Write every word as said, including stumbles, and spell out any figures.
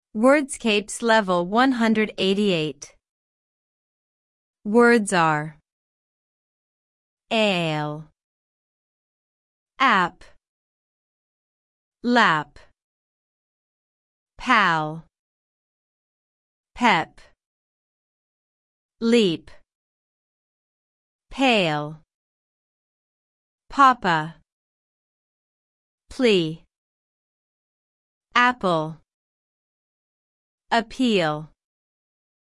Wordscapes Level one hundred eighty-eight. Words are ale, app, lap, pal, pep, leap, pale, papa, plea, apple, appeal.